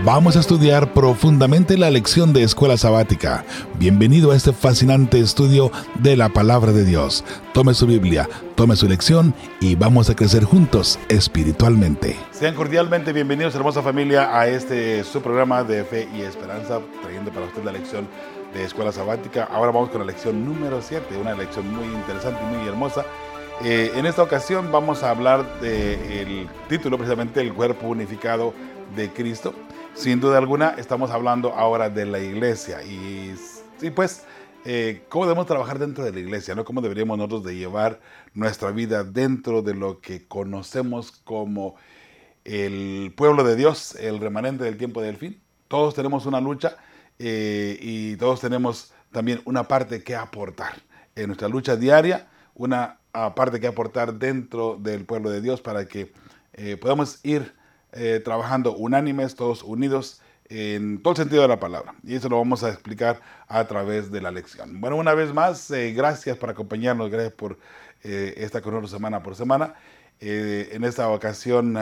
Vamos a estudiar profundamente la lección de Escuela Sabática. Bienvenido a este fascinante estudio de la Palabra de Dios. Tome su Biblia, tome su lección y vamos a crecer juntos espiritualmente. Sean cordialmente bienvenidos, hermosa familia, a su programa de Fe y Esperanza, trayendo para usted la lección de Escuela Sabática. Ahora vamos con la lección número 7, una lección muy interesante y muy hermosa. En esta ocasión vamos a hablar del título, precisamente, el cuerpo unificado de Cristo. Sin duda alguna, estamos hablando ahora de la iglesia y pues, cómo debemos trabajar dentro de la iglesia, ¿no? Cómo deberíamos nosotros de llevar nuestra vida dentro de lo que conocemos como el pueblo de Dios, el remanente del tiempo del fin. Todos tenemos una lucha y todos tenemos también una parte que aportar en nuestra lucha diaria, una parte que aportar dentro del pueblo de Dios para que podamos ir trabajando unánimes, todos unidos en todo el sentido de la palabra. Y eso lo vamos a explicar a través de la lección. Bueno, una vez más, gracias por acompañarnos, gracias por estar con nosotros semana por semana. En esta ocasión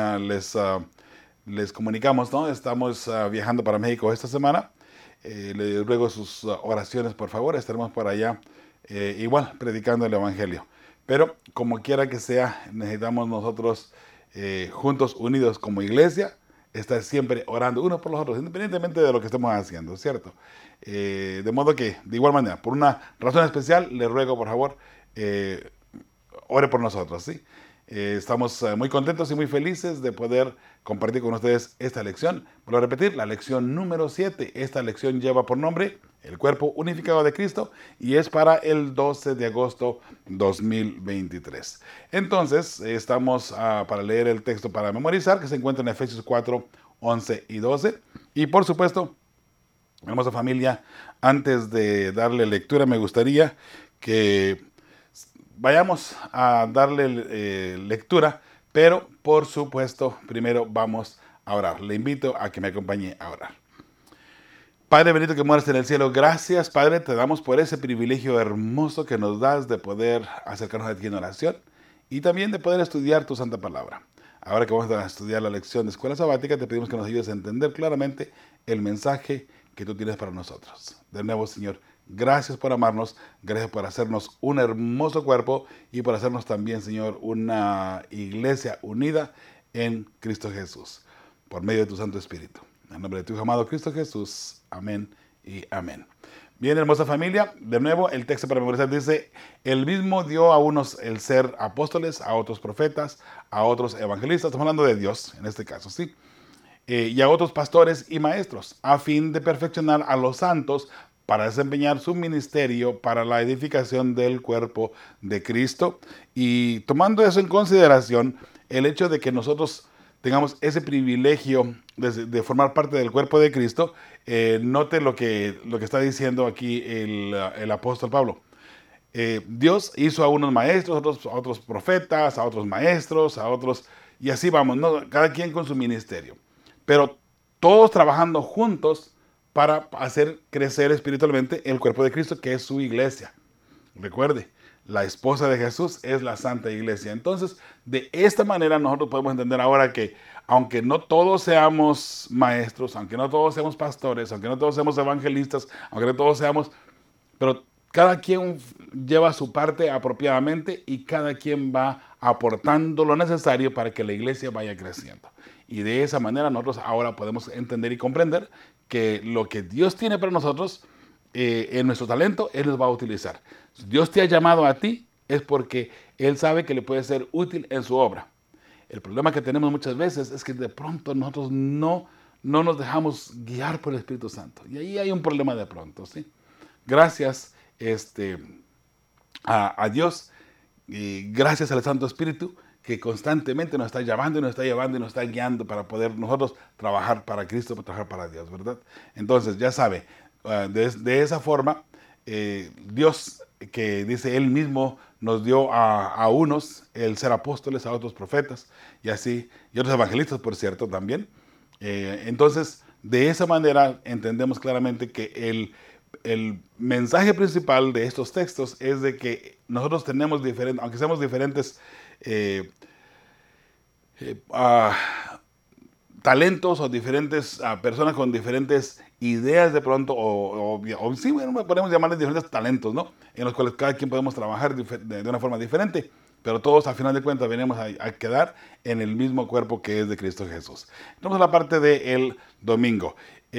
les comunicamos, ¿no? Estamos viajando para México esta semana. Les ruego sus oraciones, por favor. Estaremos por allá igual predicando el Evangelio. Pero como quiera que sea, necesitamos nosotros juntos, unidos como iglesia, estar siempre orando unos por los otros, independientemente de lo que estemos haciendo, ¿cierto? De modo que, de igual manera, por una razón especial, les ruego, por favor, ore por nosotros, ¿sí? Estamos muy contentos y muy felices de poder compartir con ustedes esta lección. Vuelvo a repetir, la lección número 7. Esta lección lleva por nombre el cuerpo unificado de Cristo y es para el 12 de agosto 2023. Entonces, estamos para leer el texto para memorizar, que se encuentra en Efesios 4, 11 y 12. Y por supuesto, hermosa familia, antes de darle lectura, me gustaría que vayamos a darle lectura, pero por supuesto, primero vamos a orar. Le invito a que me acompañe a orar. Padre bendito que moras en el cielo, gracias, Padre, te damos por ese privilegio hermoso que nos das de poder acercarnos a ti en oración y también de poder estudiar tu santa palabra. Ahora que vamos a estudiar la lección de Escuela Sabática, te pedimos que nos ayudes a entender claramente el mensaje que tú tienes para nosotros. De nuevo, Señor, gracias por amarnos, gracias por hacernos un hermoso cuerpo y por hacernos también, Señor, una iglesia unida en Cristo Jesús, por medio de tu Santo Espíritu. En nombre de tu Hijo amado Cristo Jesús. Amén y amén. Bien, hermosa familia, de nuevo el texto para memorizar dice: el mismo dio a unos el ser apóstoles, a otros profetas, a otros evangelistas, estamos hablando de Dios en este caso, ¿sí? Y a otros pastores y maestros, a fin de perfeccionar a los santos para desempeñar su ministerio para la edificación del cuerpo de Cristo. Y tomando eso en consideración, el hecho de que nosotros tengamos ese privilegio de formar parte del cuerpo de Cristo, note lo que está diciendo aquí el apóstol Pablo. Dios hizo a unos maestros, a otros profetas, a otros maestros, a otros, y así vamos, ¿no? Cada quien con su ministerio. Pero todos trabajando juntos para hacer crecer espiritualmente el cuerpo de Cristo, que es su iglesia. Recuerde, la esposa de Jesús es la Santa Iglesia. Entonces, de esta manera nosotros podemos entender ahora que aunque no todos seamos maestros, aunque no todos seamos pastores, aunque no todos seamos evangelistas, aunque no todos seamos, pero cada quien lleva su parte apropiadamente y cada quien va aportando lo necesario para que la iglesia vaya creciendo. Y de esa manera nosotros ahora podemos entender y comprender que lo que Dios tiene para nosotros, en nuestro talento, Él nos va a utilizar. Si Dios te ha llamado a ti, es porque Él sabe que le puede ser útil en su obra. El problema que tenemos muchas veces es que de pronto nosotros no nos dejamos guiar por el Espíritu Santo. Y ahí hay un problema de pronto, ¿sí? Gracias a Dios y gracias al Santo Espíritu que constantemente nos está llamando y nos está llevando y nos está guiando para poder nosotros trabajar para Cristo, para trabajar para Dios, ¿verdad? Entonces, ya sabe, de esa forma, Dios, que dice Él mismo, nos dio a unos el ser apóstoles, a otros profetas, y así, y otros evangelistas, por cierto, también. Entonces, de esa manera entendemos claramente que el mensaje principal de estos textos es de que nosotros tenemos diferentes, aunque seamos diferentes talentos o diferentes personas con diferentes ideas de pronto, o sí, bueno, podemos llamarles diferentes talentos, ¿no? En los cuales cada quien podemos trabajar de una forma diferente, pero todos al final de cuentas venimos a quedar en el mismo cuerpo que es de Cristo Jesús. Entonces la parte del domingo,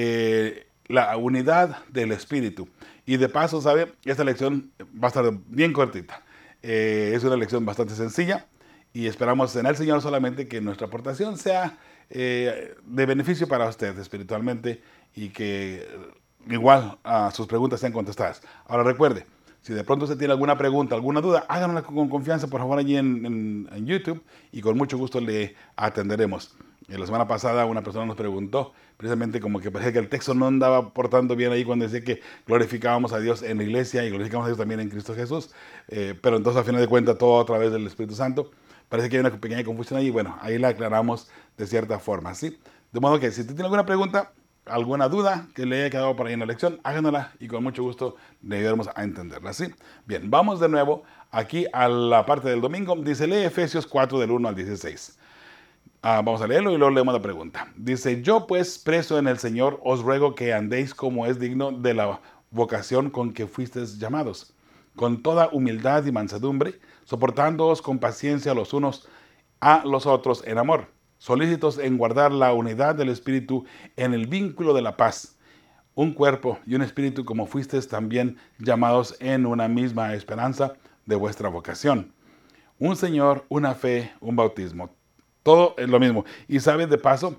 la unidad del Espíritu. Y de paso, ¿sabe? Esta lección va a estar bien cortita. Es una lección bastante sencilla y esperamos en el Señor solamente que nuestra aportación sea de beneficio para usted espiritualmente y que igual sus preguntas sean contestadas. Ahora recuerde, si de pronto usted tiene alguna pregunta, alguna duda, háganla con confianza, por favor, allí en YouTube y con mucho gusto le atenderemos. La semana pasada una persona nos preguntó, precisamente como que parecía que el texto no andaba portando bien ahí cuando decía que glorificábamos a Dios en la iglesia y glorificamos a Dios también en Cristo Jesús. Pero entonces, al final de cuentas, todo a través del Espíritu Santo. Parece que hay una pequeña confusión ahí. Bueno, ahí la aclaramos de cierta forma, ¿sí? De modo que si usted tiene alguna pregunta, alguna duda que le haya quedado por ahí en la lección, háganosla y con mucho gusto le ayudaremos a entenderla, ¿sí? Bien, vamos de nuevo aquí a la parte del domingo. Dice, lee Efesios 4 del 1 al 16. Vamos a leerlo y luego leemos la pregunta. Dice, yo pues, preso en el Señor, os ruego que andéis como es digno de la vocación con que fuisteis llamados, con toda humildad y mansedumbre, soportándoos con paciencia los unos a los otros en amor, solícitos en guardar la unidad del Espíritu en el vínculo de la paz, un cuerpo y un espíritu como fuisteis también llamados en una misma esperanza de vuestra vocación. Un Señor, una fe, un bautismo. Todo es lo mismo. Y sabes, de paso,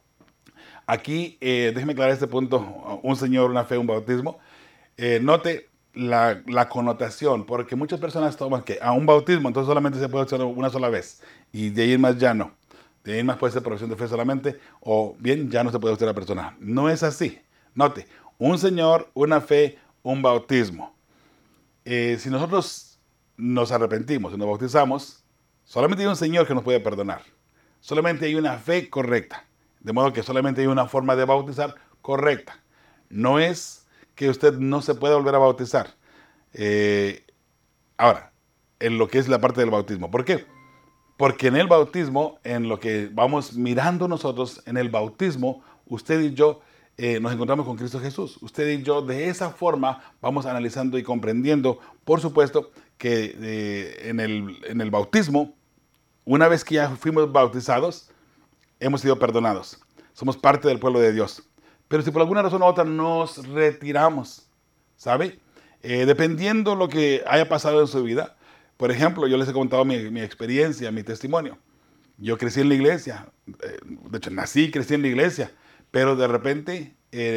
aquí, déjeme aclarar este punto, un Señor, una fe, un bautismo. Note la connotación, porque muchas personas toman que a un bautismo entonces solamente se puede hacer una sola vez y de ahí en más ya no. De ahí en más puede ser profesión de fe solamente o bien ya no se puede hacer la persona. No es así. Note, un Señor, una fe, un bautismo. Si nosotros nos arrepentimos y nos bautizamos, solamente hay un Señor que nos puede perdonar. Solamente hay una fe correcta. De modo que solamente hay una forma de bautizar correcta. No es que usted no se pueda volver a bautizar. Ahora, en lo que es la parte del bautismo. ¿Por qué? Porque en el bautismo, en lo que vamos mirando nosotros, en el bautismo, usted y yo nos encontramos con Cristo Jesús. Usted y yo de esa forma vamos analizando y comprendiendo, por supuesto, que en el bautismo, una vez que ya fuimos bautizados, hemos sido perdonados. Somos parte del pueblo de Dios. Pero si por alguna razón u otra nos retiramos, ¿sabe? Dependiendo lo que haya pasado en su vida. Por ejemplo, yo les he contado mi experiencia, mi testimonio. Yo crecí en la iglesia. De hecho, nací y crecí en la iglesia. Pero de repente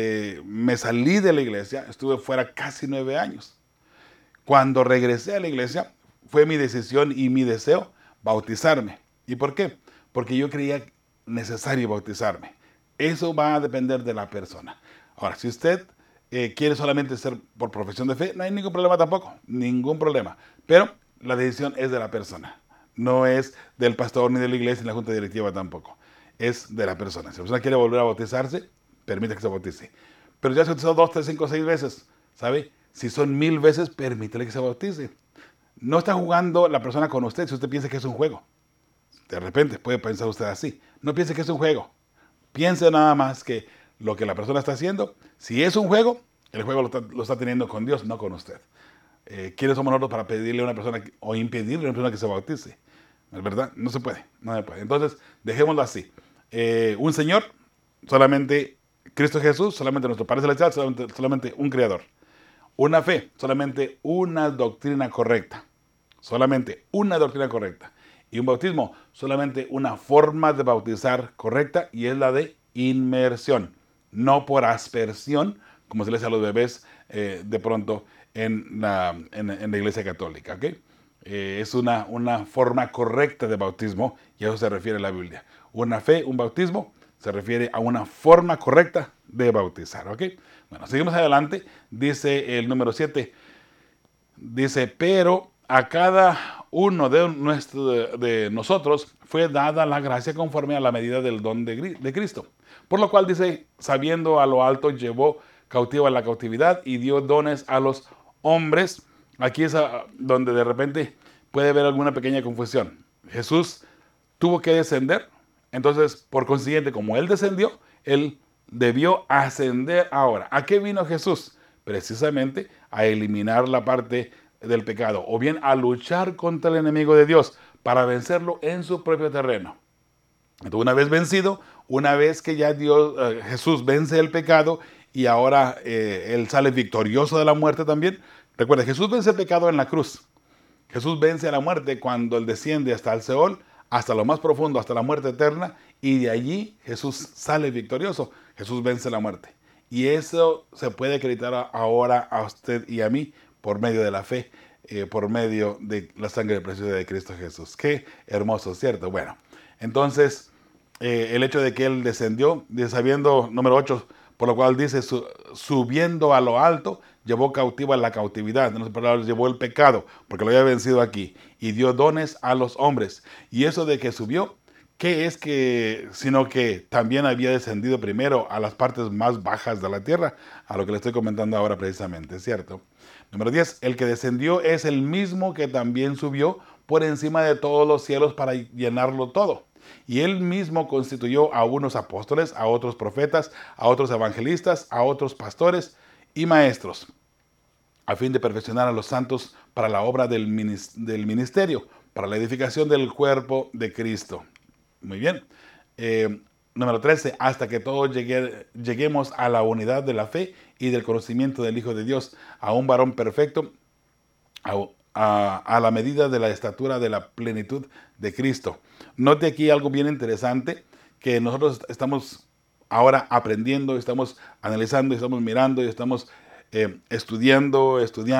me salí de la iglesia. Estuve fuera casi 9 años. Cuando regresé a la iglesia, fue mi decisión y mi deseo bautizarme. ¿Y por qué? Porque yo creía necesario bautizarme. Eso va a depender de la persona. Ahora, si usted quiere solamente ser por profesión de fe, no hay ningún problema tampoco, ningún problema. Pero la decisión es de la persona. No es del pastor ni de la iglesia ni la junta directiva tampoco. Es de la persona. Si la persona quiere volver a bautizarse, permite que se bautice. Pero ya se bautizó 2, 3, 5, 6 veces, ¿sabe? Si son 1000 veces, permítele que se bautice. No está jugando la persona con usted si usted piensa que es un juego. De repente puede pensar usted así. No piense que es un juego. Piense nada más que lo que la persona está haciendo, si es un juego, el juego lo está teniendo con Dios, no con usted. ¿Quiénes somos nosotros para pedirle a una persona o impedirle a una persona que se bautice? ¿Es verdad? No se puede, no se puede. Entonces, dejémoslo así. Un Señor, solamente Cristo Jesús, solamente nuestro Padre Celestial, solamente un Creador. Una fe, solamente una doctrina correcta. Solamente una doctrina correcta. Y un bautismo, solamente una forma de bautizar correcta y es la de inmersión. No por aspersión, como se le hace a los bebés de pronto en la iglesia católica. ¿Okay? Es una forma correcta de bautismo y a eso se refiere la Biblia. Una fe, un bautismo, se refiere a una forma correcta de bautizar. ¿Okay? Bueno, seguimos adelante. Dice el número 7. Dice, pero a cada uno de nosotros fue dada la gracia conforme a la medida del don de Cristo. Por lo cual dice, sabiendo a lo alto, llevó cautivo a la cautividad y dio dones a los hombres. Aquí es donde de repente puede haber alguna pequeña confusión. Jesús tuvo que descender Entonces, por consiguiente, como Él descendió, Él debió ascender ahora. ¿A qué vino Jesús? Precisamente a eliminar la parte del pecado, o bien a luchar contra el enemigo de Dios para vencerlo en su propio terreno. Entonces, una vez vencido, una vez que ya Jesús vence el pecado y ahora Él sale victorioso de la muerte también. Recuerda, Jesús vence el pecado en la cruz. Jesús vence a la muerte cuando Él desciende hasta el Seol, hasta lo más profundo, hasta la muerte eterna, y de allí Jesús sale victorioso. Jesús vence la muerte. Y eso se puede acreditar ahora a usted y a mí por medio de la fe, por medio de la sangre preciosa de Cristo Jesús. Qué hermoso, ¿cierto? Bueno, entonces el hecho de que Él descendió, sabiendo, número 8, por lo cual dice, subiendo a lo alto, llevó cautiva la cautividad. En otras palabras, llevó el pecado, porque lo había vencido aquí, y dio dones a los hombres. Y eso de que subió, ¿qué es que, sino que también había descendido primero a las partes más bajas de la tierra? A lo que le estoy comentando ahora precisamente, ¿cierto? Número 10, el que descendió es el mismo que también subió por encima de todos los cielos para llenarlo todo. Y Él mismo constituyó a unos apóstoles, a otros profetas, a otros evangelistas, a otros pastores y maestros, a fin de perfeccionar a los santos para la obra del ministerio, para la edificación del cuerpo de Cristo. Muy bien. Número 13, hasta que todos lleguemos a la unidad de la fe y del conocimiento del Hijo de Dios, a un varón perfecto, a la medida de la estatura de la plenitud de Cristo. Note aquí algo bien interesante, que nosotros estamos ahora aprendiendo, estamos analizando, estamos mirando y estamos estudiando,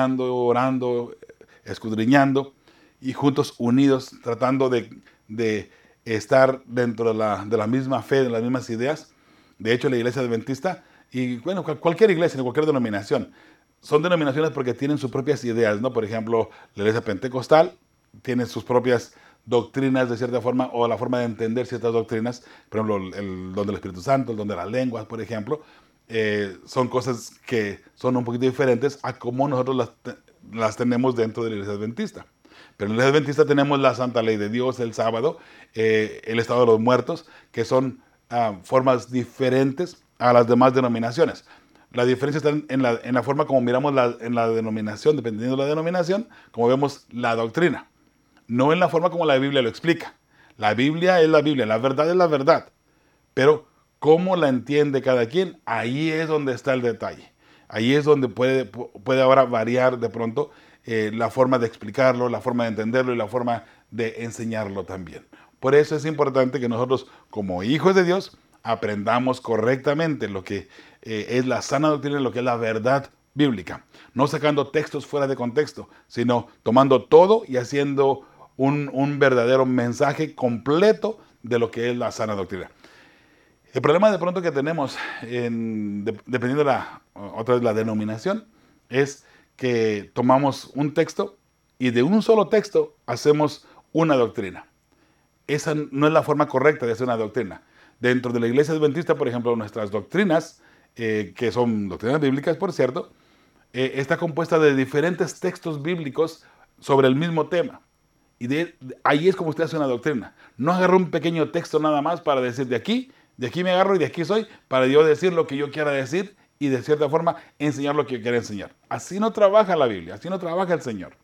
orando, escudriñando y juntos unidos tratando de estar dentro de la misma fe, de las mismas ideas. De hecho, la iglesia adventista, y bueno, cualquier iglesia, de cualquier denominación, son denominaciones porque tienen sus propias ideas, ¿no? Por ejemplo, la iglesia pentecostal tiene sus propias doctrinas de cierta forma, o la forma de entender ciertas doctrinas. Por ejemplo, el don del Espíritu Santo, el don de las lenguas, por ejemplo, son cosas que son un poquito diferentes a como nosotros las tenemos dentro de la iglesia adventista. Pero en la iglesia adventista tenemos la santa ley de Dios, el sábado, el estado de los muertos, que son formas diferentes a las demás denominaciones. La diferencia está en la forma como miramos en la denominación, dependiendo de la denominación, como vemos la doctrina. No en la forma como la Biblia lo explica. La Biblia es la Biblia, la verdad es la verdad. Pero cómo la entiende cada quien, ahí es donde está el detalle. Ahí es donde puede ahora variar de pronto la forma de explicarlo, la forma de entenderlo y la forma de enseñarlo también. Por eso es importante que nosotros, como hijos de Dios, aprendamos correctamente lo que es la sana doctrina, lo que es la verdad bíblica. No sacando textos fuera de contexto, sino tomando todo y haciendo un verdadero mensaje completo de lo que es la sana doctrina. El problema de pronto que tenemos, dependiendo otra vez la denominación, es que tomamos un texto y de un solo texto hacemos una doctrina. Esa no es la forma correcta de hacer una doctrina. Dentro de la iglesia adventista, por ejemplo, nuestras doctrinas, que son doctrinas bíblicas, por cierto, está compuesta de diferentes textos bíblicos sobre el mismo tema. Y ahí es como usted hace una doctrina. No agarra un pequeño texto nada más para decir de aquí me agarro y de aquí soy, para yo decir lo que yo quiera decir y de cierta forma enseñar lo que yo quiera enseñar. Así no trabaja la Biblia, así no trabaja el Señor.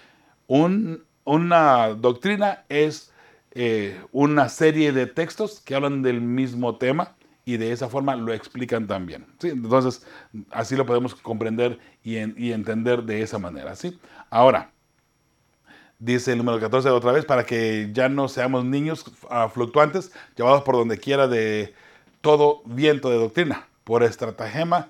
Una doctrina es una serie de textos que hablan del mismo tema y de esa forma lo explican también, ¿sí? Entonces, así lo podemos comprender y entender de esa manera, ¿sí? Ahora, dice el número 14 otra vez, para que ya no seamos niños fluctuantes, llevados por donde quiera de todo viento de doctrina, por estratagema,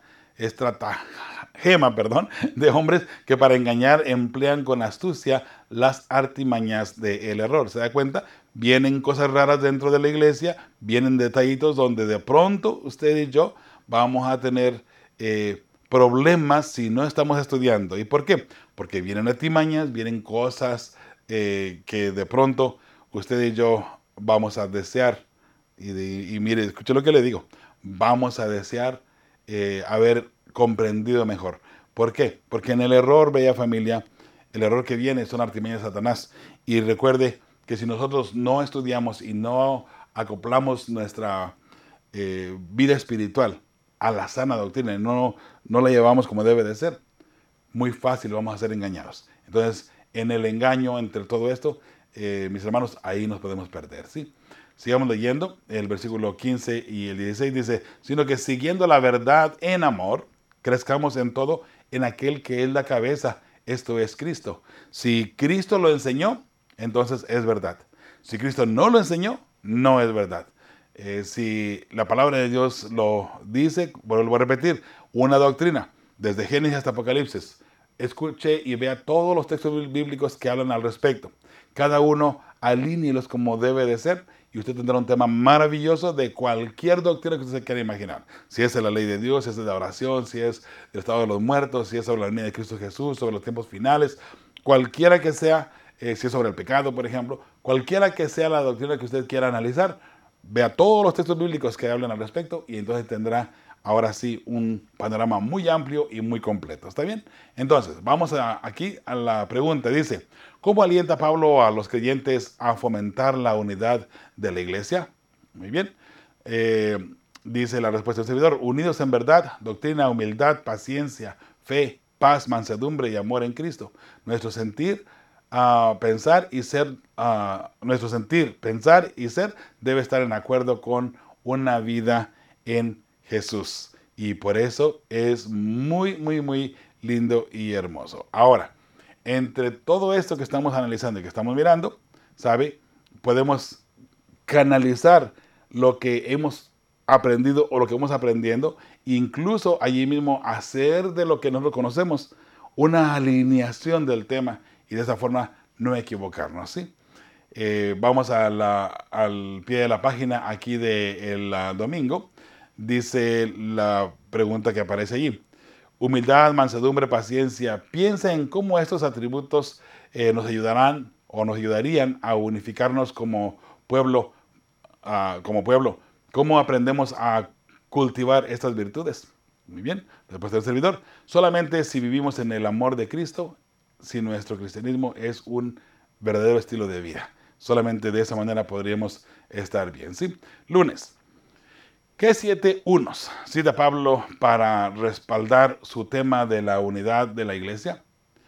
de hombres que para engañar emplean con astucia las artimañas del error. ¿Se da cuenta? Vienen cosas raras dentro de la iglesia, vienen detallitos donde de pronto usted y yo vamos a tener problemas si no estamos estudiando. ¿Y por qué? Porque vienen artimañas, vienen cosas que de pronto usted y yo vamos a desear. Y mire, escuche lo que le digo. Vamos a desear haber comprendido mejor. ¿Por qué? Porque en el error, bella familia, el error que viene son artimañas de Satanás. Y recuerde que si nosotros no estudiamos y no acoplamos nuestra vida espiritual a la sana doctrina y no la llevamos como debe de ser, muy fácil vamos a ser engañados. Entonces, en el engaño, entre todo esto, mis hermanos, ahí nos podemos perder, ¿sí? Sigamos leyendo, el versículo 15 y el 16 dice, sino que siguiendo la verdad en amor, crezcamos en todo en aquel que es la cabeza, esto es Cristo. Si Cristo lo enseñó, entonces es verdad. Si Cristo no lo enseñó, no es verdad. Si la palabra de Dios lo dice, vuelvo a repetir, una doctrina, desde Génesis hasta Apocalipsis, escuche y vea todos los textos bíblicos que hablan al respecto. Cada uno alíneelos como debe de ser y usted tendrá un tema maravilloso de cualquier doctrina que usted se quiera imaginar. Si es de la ley de Dios, si es de la oración, si es del estado de los muertos, si es sobre la venida de Cristo Jesús, sobre los tiempos finales, cualquiera que sea, si es sobre el pecado, por ejemplo, cualquiera que sea la doctrina que usted quiera analizar, vea todos los textos bíblicos que hablan al respecto y entonces tendrá ahora sí un panorama muy amplio y muy completo. ¿Está bien? Entonces, vamos aquí a la pregunta. Dice, ¿cómo alienta Pablo a los creyentes a fomentar la unidad de la iglesia? Muy bien. Dice la respuesta del servidor, unidos en verdad, doctrina, humildad, paciencia, fe, paz, mansedumbre y amor en Cristo. Nuestro sentir, pensar y ser debe estar en acuerdo con una vida en Jesús. Y por eso es muy, muy, muy lindo y hermoso. Ahora, entre todo esto que estamos analizando y que estamos mirando, ¿sabe? Podemos canalizar lo que hemos aprendido o lo que vamos aprendiendo, incluso allí mismo hacer de lo que nosotros conocemos una alineación del tema y de esa forma no equivocarnos, ¿sí? Vamos al pie de la página aquí del domingo. Dice la pregunta que aparece allí. Humildad, mansedumbre, paciencia. Piensa en cómo estos atributos nos ayudarán o nos ayudarían a unificarnos como pueblo. ¿Cómo aprendemos a cultivar estas virtudes? Muy bien, respuesta del servidor. Solamente si vivimos en el amor de Cristo, si nuestro cristianismo es un verdadero estilo de vida. Solamente de esa manera podríamos estar bien, ¿sí? Lunes. ¿Qué 7 unos cita Pablo para respaldar su tema de la unidad de la iglesia?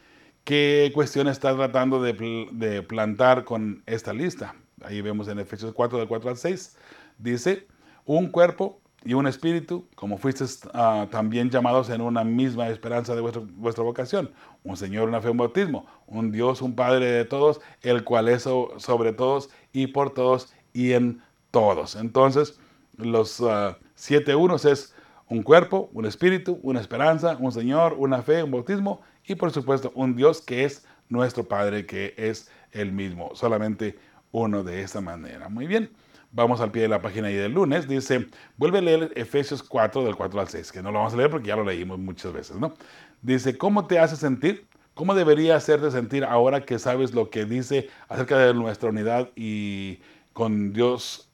¿Qué cuestión está tratando de plantar con esta lista? Ahí vemos en Efesios 4, del 4 al 6. Dice, un cuerpo y un espíritu, como fuisteis también llamados en una misma esperanza de vuestra vocación. Un Señor, una fe, un bautismo. Un Dios, un Padre de todos, el cual es sobre todos y por todos y en todos. Entonces, los 7 unos es un cuerpo, un espíritu, una esperanza, un Señor, una fe, un bautismo y por supuesto un Dios que es nuestro Padre, que es el mismo, solamente uno de esta manera. Muy bien, vamos al pie de la página y del lunes, dice, vuelve a leer Efesios 4 del 4 al 6, que no lo vamos a leer porque ya lo leímos muchas veces, ¿no? Dice, ¿cómo te hace sentir? ¿Cómo debería hacerte sentir ahora que sabes lo que dice acerca de nuestra unidad y con Dios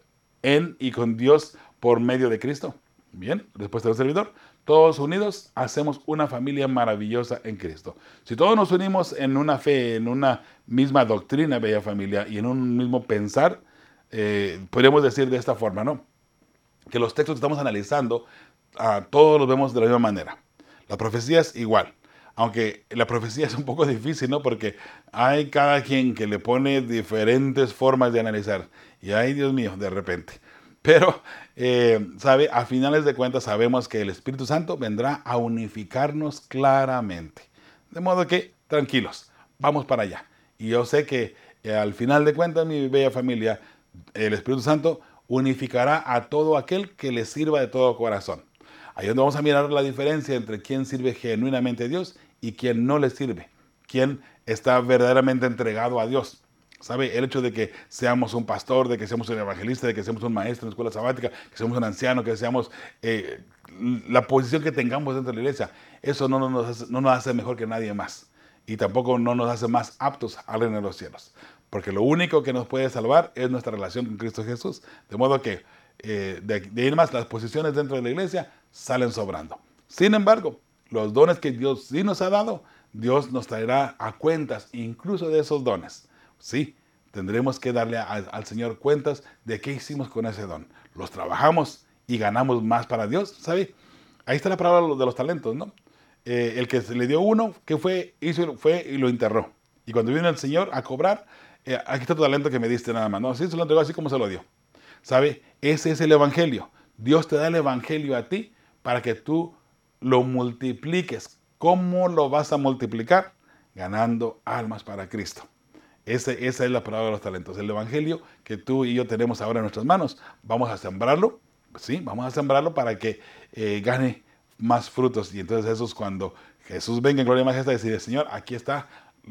y con Dios por medio de Cristo? Bien, respuesta del servidor. Todos unidos hacemos una familia maravillosa en Cristo. Si todos nos unimos en una fe, en una misma doctrina, bella familia, y en un mismo pensar, podríamos decir de esta forma, ¿no? Que los textos que estamos analizando, todos los vemos de la misma manera. La profecía es igual. Aunque la profecía es un poco difícil, ¿no? Porque hay cada quien que le pone diferentes formas de analizar. Y ay, Dios mío, de repente. Pero, ¿sabe? A finales de cuentas sabemos que el Espíritu Santo vendrá a unificarnos claramente. De modo que, tranquilos, vamos para allá. Y yo sé que al final de cuentas, mi bella familia, el Espíritu Santo unificará a todo aquel que le sirva de todo corazón. Ahí es donde vamos a mirar la diferencia entre quién sirve genuinamente a Dios y quién no le sirve. Quién está verdaderamente entregado a Dios. ¿Sabe? El hecho de que seamos un pastor, de que seamos un evangelista, de que seamos un maestro en la escuela sabática, que seamos un anciano, que seamos la posición que tengamos dentro de la iglesia, eso no nos hace mejor que nadie más. Y tampoco no nos hace más aptos al reino de los cielos. Porque lo único que nos puede salvar es nuestra relación con Cristo Jesús. De modo que de ahí en más las posiciones dentro de la iglesia salen sobrando. Sin embargo, los dones que Dios sí nos ha dado, Dios nos traerá a cuentas incluso de esos dones. Sí, tendremos que darle al Señor cuentas de qué hicimos con ese don. Los trabajamos y ganamos más para Dios, ¿sabe? Ahí está la palabra de los talentos, ¿no? El que se le dio uno, ¿qué fue? Fue y lo enterró. Y cuando viene el Señor a cobrar, aquí está tu talento que me diste nada más. No, sí, se lo entregó así como se lo dio. ¿Sabe? Ese es el Evangelio. Dios te da el Evangelio a ti para que tú lo multipliques. ¿Cómo lo vas a multiplicar? Ganando almas para Cristo. Esa es la palabra de los talentos. El Evangelio que tú y yo tenemos ahora en nuestras manos. Vamos a sembrarlo. Sí, vamos a sembrarlo para que gane más frutos. Y entonces eso es cuando Jesús venga en gloria y majestad y decir, Señor, aquí está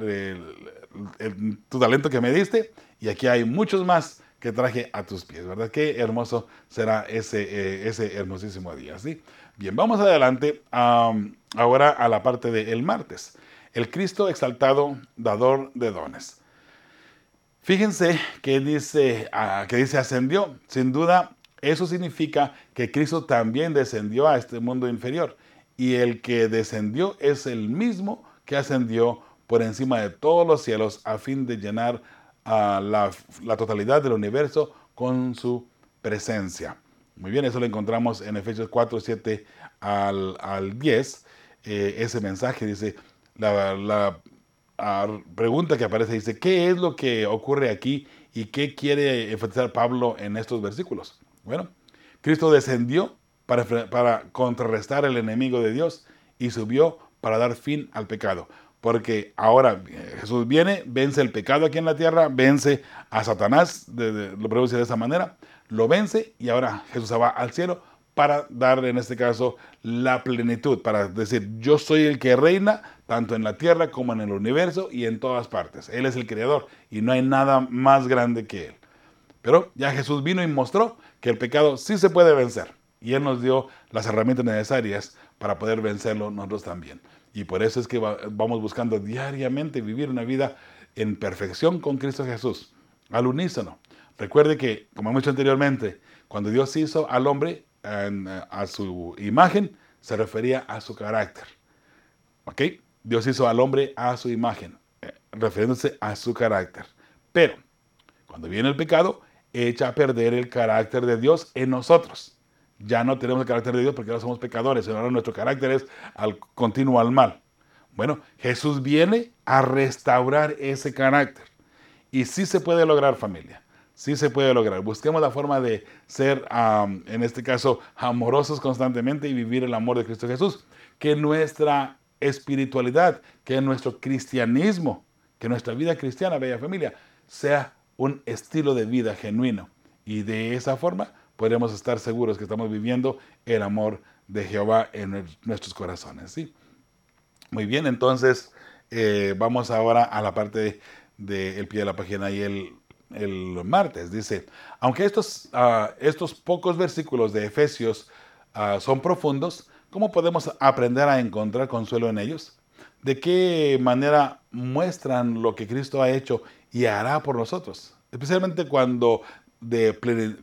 tu talento que me diste y aquí hay muchos más que traje a tus pies, ¿verdad? Qué hermoso será ese hermosísimo día, ¿sí? Bien, vamos adelante ahora a la parte del martes. El Cristo exaltado, dador de dones. Fíjense que dice ascendió. Sin duda, eso significa que Cristo también descendió a este mundo inferior. Y el que descendió es el mismo que ascendió por encima de todos los cielos a fin de llenar la totalidad del universo con su presencia. Muy bien, eso lo encontramos en Efesios 4, 7 al 10. Ese mensaje dice, la pregunta que aparece dice, ¿qué es lo que ocurre aquí y qué quiere enfatizar Pablo en estos versículos? Bueno, Cristo descendió para contrarrestar el enemigo de Dios y subió para dar fin al pecado. Porque ahora Jesús viene, vence el pecado aquí en la tierra, vence a Satanás, lo podemos decir de esa manera, lo vence y ahora Jesús va al cielo para darle en este caso la plenitud, para decir yo soy el que reina tanto en la tierra como en el universo y en todas partes. Él es el creador y no hay nada más grande que Él. Pero ya Jesús vino y mostró que el pecado sí se puede vencer y Él nos dio las herramientas necesarias para poder vencerlo nosotros también. Y por eso es que vamos buscando diariamente vivir una vida en perfección con Cristo Jesús, al unísono. Recuerde que, como hemos dicho anteriormente, cuando Dios hizo al hombre a su imagen, se refería a su carácter. ¿Ok? Dios hizo al hombre a su imagen, refiriéndose a su carácter. Pero, cuando viene el pecado, echa a perder el carácter de Dios en nosotros. Ya no tenemos el carácter de Dios porque ahora somos pecadores, ahora nuestro carácter es continuo al mal. Bueno, Jesús viene a restaurar ese carácter. Y sí se puede lograr, familia. Sí se puede lograr. Busquemos la forma de ser, en este caso, amorosos constantemente y vivir el amor de Cristo Jesús. Que nuestra espiritualidad, que nuestro cristianismo, que nuestra vida cristiana, bella familia, sea un estilo de vida genuino. Y de esa forma podremos estar seguros que estamos viviendo el amor de Jehová en nuestros corazones, ¿sí? Muy bien, entonces vamos ahora a la parte del pie de la página y el martes. Dice, aunque estos pocos versículos de Efesios son profundos, ¿cómo podemos aprender a encontrar consuelo en ellos? ¿De qué manera muestran lo que Cristo ha hecho y hará por nosotros? Especialmente cuando de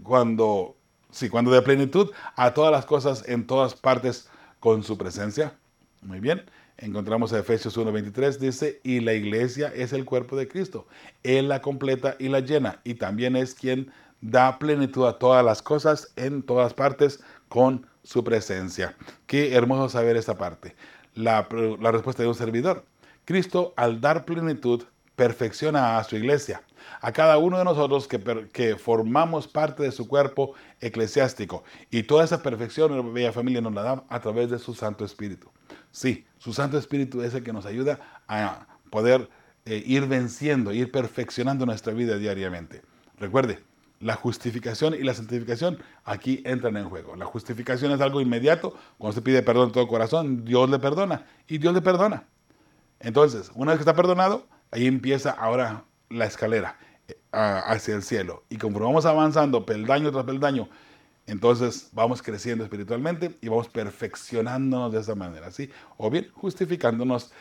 plenitud a todas las cosas en todas partes con su presencia. Muy bien, encontramos a Efesios 1:23, dice, y la iglesia es el cuerpo de Cristo. Él la completa y la llena, y también es quien da plenitud a todas las cosas en todas partes con su presencia. Qué hermoso saber esta parte. La respuesta de un servidor. Cristo, al dar plenitud, perfecciona a su iglesia, a cada uno de nosotros que formamos parte de su cuerpo eclesiástico. Y toda esa perfección, bella familia, nos la da a través de su Santo Espíritu. Sí, su Santo Espíritu es el que nos ayuda a poder ir venciendo, ir perfeccionando nuestra vida diariamente. Recuerde, la justificación y la santificación aquí entran en juego. La justificación es algo inmediato. Cuando se pide perdón de todo corazón, Dios le perdona y Dios le perdona. Entonces, una vez que está perdonado, ahí empieza ahora la escalera hacia el cielo. Y conforme vamos avanzando peldaño tras peldaño, entonces vamos creciendo espiritualmente y vamos perfeccionándonos de esa manera, ¿sí? O bien justificándonos,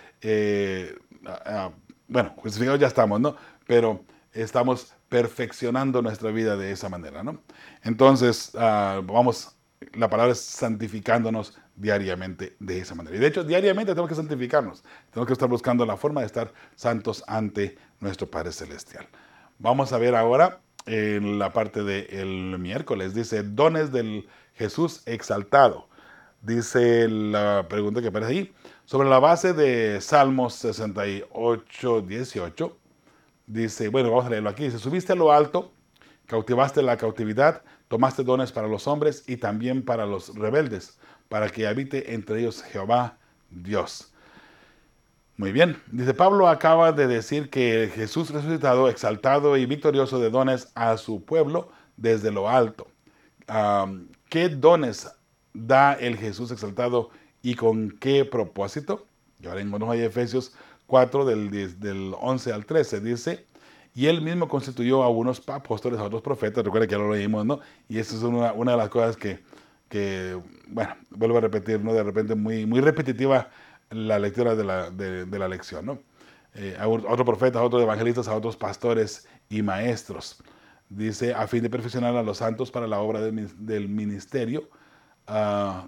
bueno, justificados ya estamos, ¿no? Pero estamos perfeccionando nuestra vida de esa manera, ¿no? Entonces, la palabra es santificándonos diariamente de esa manera. Y de hecho, diariamente tenemos que santificarnos. Tenemos que estar buscando la forma de estar santos ante nuestro Padre Celestial. Vamos a ver ahora en la parte del miércoles. Dice, dones del Jesús exaltado. Dice la pregunta que aparece ahí. Sobre la base de Salmos 68, 18. Dice, bueno, vamos a leerlo aquí. Dice, subiste a lo alto, cautivaste la cautividad, tomaste dones para los hombres y también para los rebeldes, para que habite entre ellos Jehová Dios. Muy bien, dice Pablo acaba de decir que Jesús resucitado, exaltado y victorioso de dones a su pueblo desde lo alto. ¿Qué dones da el Jesús exaltado y con qué propósito? Y ahora encontramos ahí Efesios 4 del 11 al 13, dice, y él mismo constituyó a unos apóstoles, a otros profetas, recuerda que ya lo leímos, ¿no? Y esa es una de las cosas bueno, vuelvo a repetir, ¿no? De repente muy repetitiva la lectura de la lección, ¿no? A otros profetas, a otros evangelistas, a otros pastores y maestros. Dice, a fin de perfeccionar a los santos para la obra del ministerio, uh,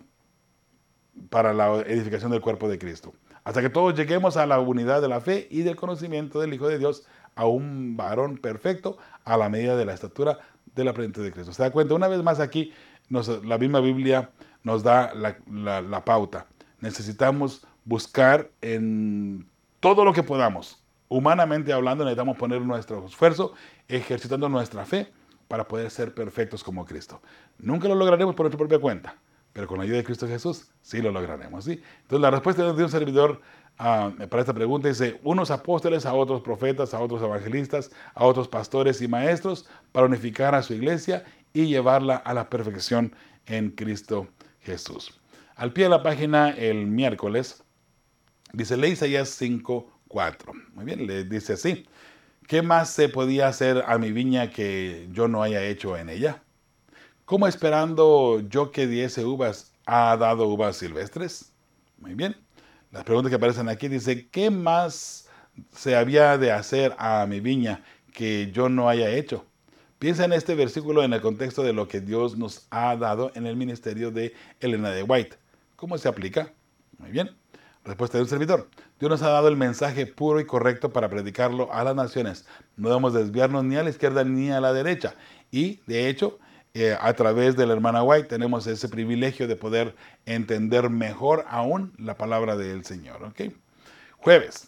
para la edificación del cuerpo de Cristo. Hasta que todos lleguemos a la unidad de la fe y del conocimiento del Hijo de Dios, a un varón perfecto, a la medida de la estatura de la plenitud de Cristo. ¿Se da cuenta? Una vez más aquí, la misma Biblia nos da la pauta. Necesitamos buscar en todo lo que podamos. Humanamente hablando, necesitamos poner nuestro esfuerzo, ejercitando nuestra fe para poder ser perfectos como Cristo. Nunca lo lograremos por nuestra propia cuenta, pero con la ayuda de Cristo Jesús sí lo lograremos, ¿sí? Entonces la respuesta de un servidor para esta pregunta dice, unos apóstoles, a otros profetas, a otros evangelistas, a otros pastores y maestros, para unificar a su iglesia y llevarla a la perfección en Cristo Jesús. Al pie de la página, el miércoles, dice, lee Isaías 5:4. Muy bien, le dice así, ¿qué más se podía hacer a mi viña que yo no haya hecho en ella? ¿Cómo esperando yo que diese uvas, ha dado uvas silvestres? Muy bien. Las preguntas que aparecen aquí dice, ¿qué más se había de hacer a mi viña que yo no haya hecho? Piensa en este versículo en el contexto de lo que Dios nos ha dado en el ministerio de Elena de White. ¿Cómo se aplica? Muy bien. Respuesta de un servidor. Dios nos ha dado el mensaje puro y correcto para predicarlo a las naciones. No debemos desviarnos ni a la izquierda ni a la derecha. Y, de hecho, a través de la hermana White tenemos ese privilegio de poder entender mejor aún la palabra del Señor. ¿Okay? Jueves.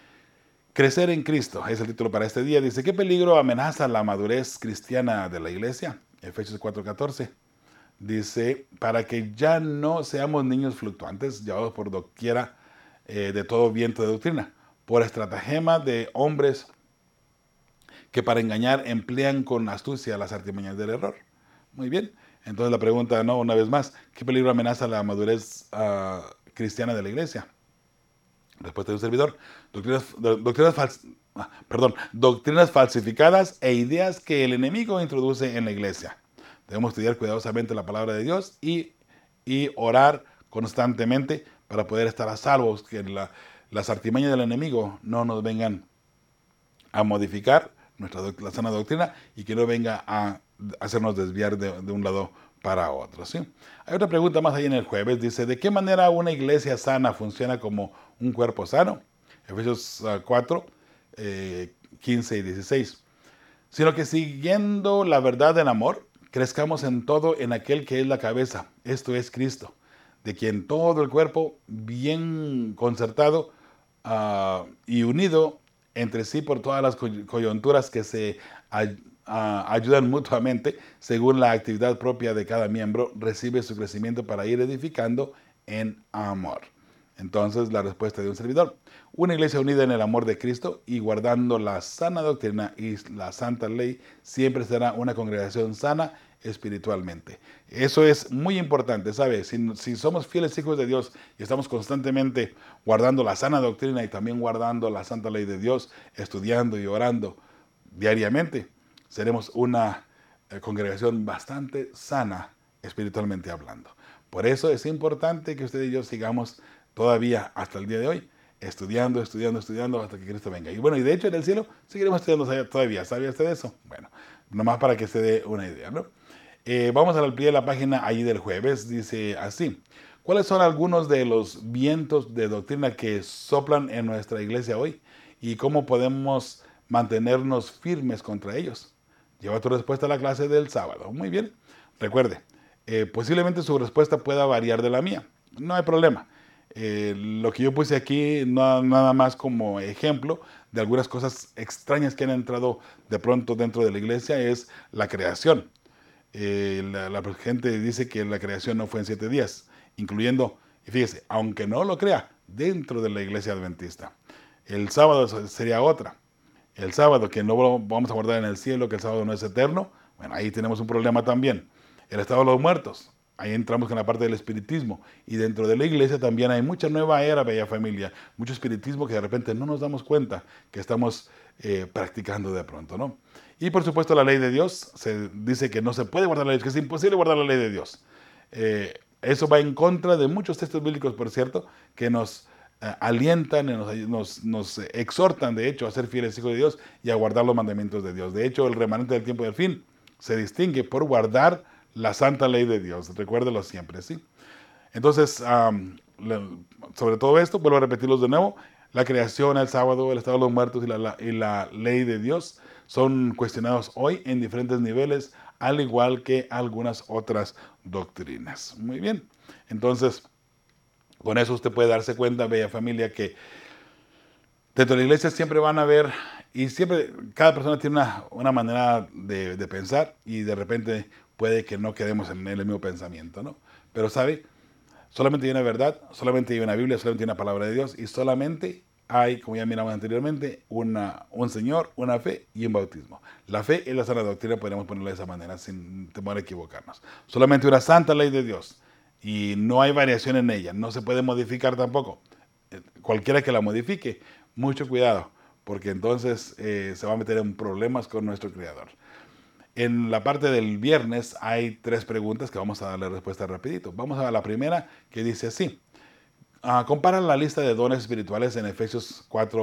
Crecer en Cristo es el título para este día. Dice, ¿qué peligro amenaza la madurez cristiana de la iglesia? Efesios 4:14. Dice, para que ya no seamos niños fluctuantes, llevados por doquiera de todo viento de doctrina, por estratagema de hombres que para engañar emplean con astucia las artimañas del error. Muy bien. Entonces la pregunta, no, una vez más, ¿qué peligro amenaza la madurez cristiana de la iglesia? Respuesta de un servidor, doctrinas falsificadas e ideas que el enemigo introduce en la iglesia. Debemos estudiar cuidadosamente la palabra de Dios y orar constantemente para poder estar a salvos, que las artimañas del enemigo no nos vengan a modificar la sana doctrina y que no venga a hacernos desviar de un lado para otro, ¿sí? Hay otra pregunta más ahí en el jueves, dice, ¿de qué manera una iglesia sana funciona como un cuerpo sano? Efesios 4, 15 y 16. Sino que siguiendo la verdad del amor, crezcamos en todo en aquel que es la cabeza, esto es Cristo, de quien todo el cuerpo, bien concertado y unido entre sí por todas las coyunturas que se ayudan mutuamente, según la actividad propia de cada miembro, recibe su crecimiento para ir edificando en amor. Entonces, la respuesta de un servidor. Una iglesia unida en el amor de Cristo y guardando la sana doctrina y la santa ley, siempre será una congregación sana espiritualmente. Eso es muy importante, ¿sabes? Si somos fieles hijos de Dios y estamos constantemente guardando la sana doctrina y también guardando la santa ley de Dios, estudiando y orando diariamente, seremos una congregación bastante sana espiritualmente hablando. Por eso es importante que usted y yo sigamos todavía hasta el día de hoy estudiando hasta que Cristo venga. Y bueno, y de hecho en el cielo seguiremos estudiando todavía. ¿Sabía usted eso? Bueno, nomás para que se dé una idea, ¿no? Vamos al pie de la página allí del jueves. Dice así, ¿cuáles son algunos de los vientos de doctrina que soplan en nuestra iglesia hoy? ¿Y cómo podemos mantenernos firmes contra ellos? Lleva tu respuesta a la clase del sábado. Muy bien. Recuerde, posiblemente su respuesta pueda variar de la mía. No hay problema. Lo que yo puse aquí nada más como ejemplo de algunas cosas extrañas que han entrado de pronto dentro de la iglesia es la creación. La gente dice que la creación no fue en 7 días, incluyendo, y fíjese, aunque no lo crea, dentro de la iglesia adventista. El sábado sería otra. El sábado, que no vamos a guardar en el cielo, que el sábado no es eterno, bueno, ahí tenemos un problema también. El estado de los muertos, ahí entramos con la parte del espiritismo. Y dentro de la iglesia también hay mucha nueva era, bella familia, mucho espiritismo que de repente no nos damos cuenta que estamos practicando de pronto, ¿no? Y por supuesto la ley de Dios, se dice que no se puede guardar la ley, que es imposible guardar la ley de Dios. Eso va en contra de muchos textos bíblicos, por cierto, que nos alientan, nos exhortan, de hecho, a ser fieles hijos de Dios y a guardar los mandamientos de Dios. De hecho, el remanente del tiempo del fin se distingue por guardar la santa ley de Dios. Recuérdelo siempre, ¿sí? Entonces, sobre todo esto, vuelvo a repetirlos de nuevo, la creación, el sábado, el estado de los muertos y la ley de Dios son cuestionados hoy en diferentes niveles, al igual que algunas otras doctrinas. Muy bien, entonces, con eso usted puede darse cuenta, bella familia, que dentro de la iglesia siempre van a haber, y siempre cada persona tiene una manera de pensar, y de repente puede que no quedemos en el mismo pensamiento, ¿no? Pero, ¿sabe? Solamente hay una verdad, solamente hay una Biblia, solamente hay una palabra de Dios, y solamente hay, como ya miramos anteriormente, un Señor, una fe y un bautismo. La fe es la sana doctrina, podríamos ponerlo de esa manera, sin temor a equivocarnos. Solamente una santa ley de Dios, y no hay variación en ella, no se puede modificar tampoco. Cualquiera que la modifique, mucho cuidado, porque entonces se va a meter en problemas con nuestro Creador. En la parte del viernes hay 3 preguntas que vamos a darle respuesta rapidito. Vamos a la primera, que dice así. Compara la lista de dones espirituales en Efesios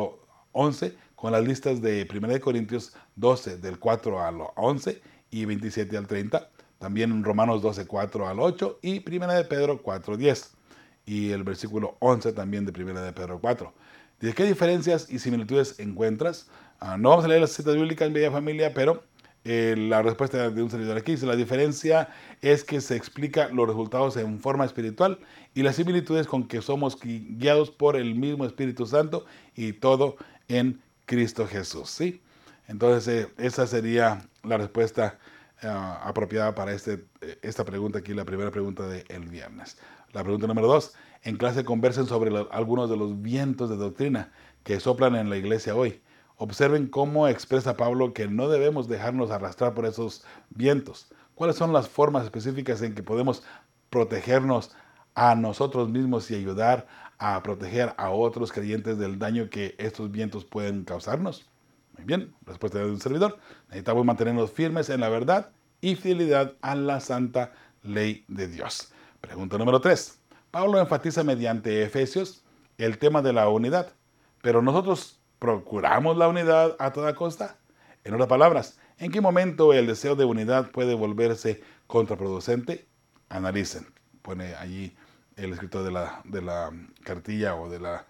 4:11 con las listas de 1 Corintios 12, del 4 al 11 y 27 al 30. También en Romanos 12, 4 al 8 y 1 de Pedro 4:10. Y el versículo 11 también de 1 de Pedro 4. Dice, ¿qué diferencias y similitudes encuentras? No vamos a leer las citas bíblicas en Bella Familia, pero la respuesta de un servidor aquí dice, la diferencia es que se explica los resultados en forma espiritual y las similitudes con que somos guiados por el mismo Espíritu Santo y todo en Cristo Jesús, ¿sí? Entonces esa sería la respuesta apropiada para esta pregunta aquí, la primera pregunta del viernes. La pregunta número 2, en clase conversen sobre algunos de los vientos de doctrina que soplan en la iglesia hoy. Observen cómo expresa Pablo que no debemos dejarnos arrastrar por esos vientos. ¿Cuáles son las formas específicas en que podemos protegernos a nosotros mismos y ayudar a proteger a otros creyentes del daño que estos vientos pueden causarnos? Muy bien, respuesta de un servidor. Necesitamos mantenernos firmes en la verdad y fidelidad a la santa ley de Dios. Pregunta número 3. Pablo enfatiza mediante Efesios el tema de la unidad, pero nosotros ¿procuramos la unidad a toda costa? En otras palabras, ¿en qué momento el deseo de unidad puede volverse contraproducente? Analicen. Pone allí el escritor de la cartilla o de la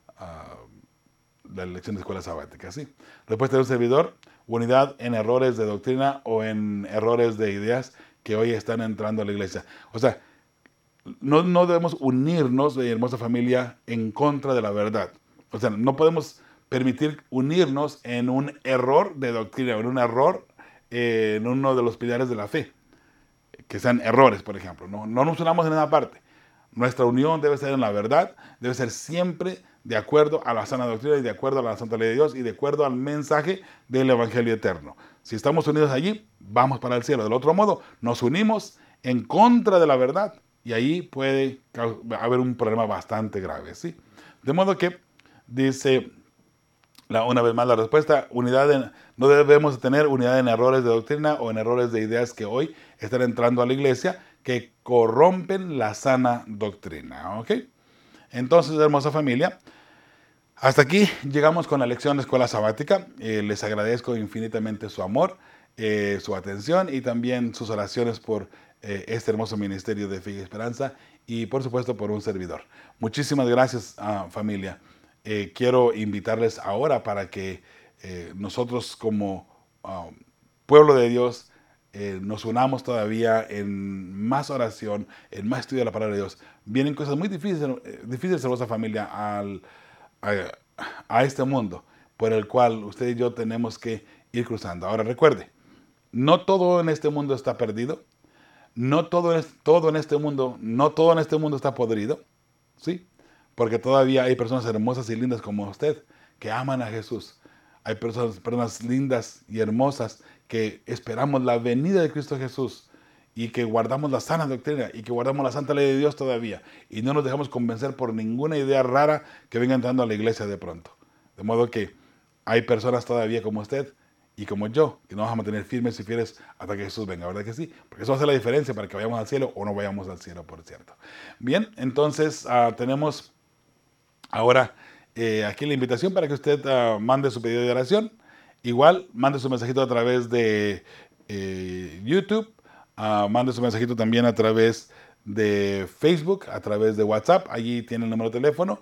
lección de escuela sabática, ¿sí? Respuesta de un servidor, unidad en errores de doctrina o en errores de ideas que hoy están entrando a la iglesia. O sea, no debemos unirnos, hermosa familia, en contra de la verdad. O sea, no podemos permitir unirnos en un error de doctrina, en un error en uno de los pilares de la fe, que sean errores, por ejemplo. No nos unamos en esa parte. Nuestra unión debe ser en la verdad, debe ser siempre de acuerdo a la sana doctrina y de acuerdo a la santa ley de Dios y de acuerdo al mensaje del Evangelio eterno. Si estamos unidos allí, vamos para el cielo. Del otro modo, nos unimos en contra de la verdad y ahí puede haber un problema bastante grave, ¿sí? De modo que dice, una vez más la respuesta, no debemos tener unidad en errores de doctrina o en errores de ideas que hoy están entrando a la iglesia que corrompen la sana doctrina, ¿ok? Entonces, hermosa familia, hasta aquí llegamos con la lección de escuela sabática. Les agradezco infinitamente su amor, su atención y también sus oraciones por este hermoso ministerio de fe y esperanza y por supuesto por un servidor. Muchísimas gracias, familia. Quiero invitarles ahora para que nosotros como pueblo de Dios nos unamos todavía en más oración, en más estudio de la palabra de Dios. Vienen cosas muy difíciles, hermosa familia, a este mundo por el cual usted y yo tenemos que ir cruzando. Ahora recuerde, no todo en este mundo está perdido, no todo en este mundo está podrido, ¿sí? Porque todavía hay personas hermosas y lindas como usted que aman a Jesús. Hay personas lindas y hermosas que esperamos la venida de Cristo Jesús y que guardamos la sana doctrina y que guardamos la santa ley de Dios todavía y no nos dejamos convencer por ninguna idea rara que venga entrando a la iglesia de pronto. De modo que hay personas todavía como usted y como yo que nos vamos a mantener firmes y fieles hasta que Jesús venga, ¿verdad que sí? Porque eso va a hacer la diferencia para que vayamos al cielo o no vayamos al cielo, por cierto. Bien, entonces tenemos ahora aquí la invitación para que usted mande su pedido de oración. Igual, mande su mensajito a través de YouTube, mande su mensajito también a través de Facebook, a través de WhatsApp. Allí tiene el número de teléfono,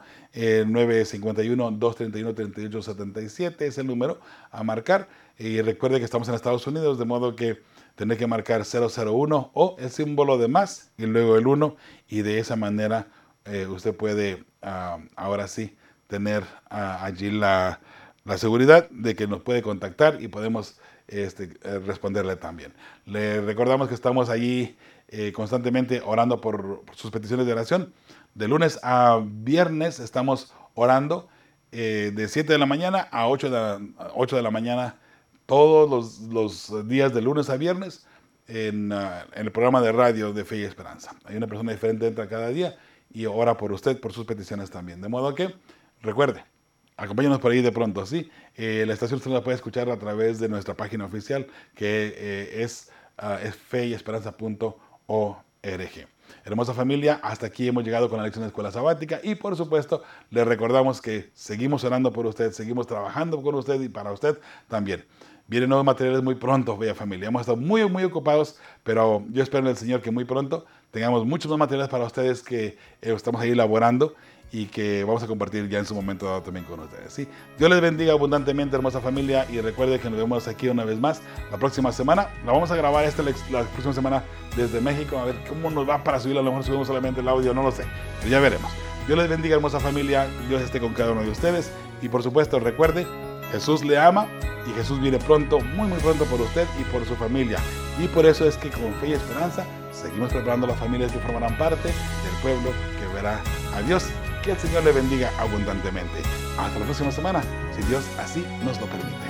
951-231-3877 es el número a marcar. Y recuerde que estamos en Estados Unidos, de modo que tendré que marcar 001 o el símbolo de más y luego el 1. Y de esa manera usted puede ahora sí tener allí la seguridad de que nos puede contactar y podemos responderle también. Le recordamos que estamos allí constantemente orando por sus peticiones de oración. De lunes a viernes estamos orando de 7 de la mañana a 8 de la mañana todos los días de lunes a viernes en el programa de radio de Fe y Esperanza. Hay una persona diferente entra cada día y ora por usted, por sus peticiones también. De modo que, recuerde, acompáñenos por ahí de pronto, ¿sí? La estación usted la puede escuchar a través de nuestra página oficial, que es feyesperanza.org. Hermosa familia, hasta aquí hemos llegado con la lección de Escuela Sabática y por supuesto le recordamos que seguimos orando por usted, seguimos trabajando con usted y para usted también. Vienen nuevos materiales muy pronto, bella familia. Hemos estado muy, muy ocupados, pero yo espero en el Señor que muy pronto tengamos muchos más materiales para ustedes que estamos ahí elaborando y que vamos a compartir ya en su momento dado también con ustedes, ¿sí? Dios les bendiga abundantemente, hermosa familia, y recuerde que nos vemos aquí una vez más la próxima semana. La vamos a grabar la próxima semana desde México, a ver cómo nos va para subirlo. A lo mejor subimos solamente el audio, no lo sé, pero ya veremos. Dios les bendiga, hermosa familia, Dios esté con cada uno de ustedes, y por supuesto recuerde, Jesús le ama y Jesús viene pronto, muy muy pronto por usted y por su familia. Y por eso es que con Fe y Esperanza seguimos preparando las familias que formarán parte del pueblo que verá a Dios. Que el Señor le bendiga abundantemente. Hasta la próxima semana, si Dios así nos lo permite.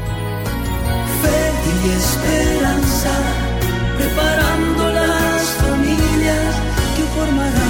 Fe y esperanza, preparando las familias que formarán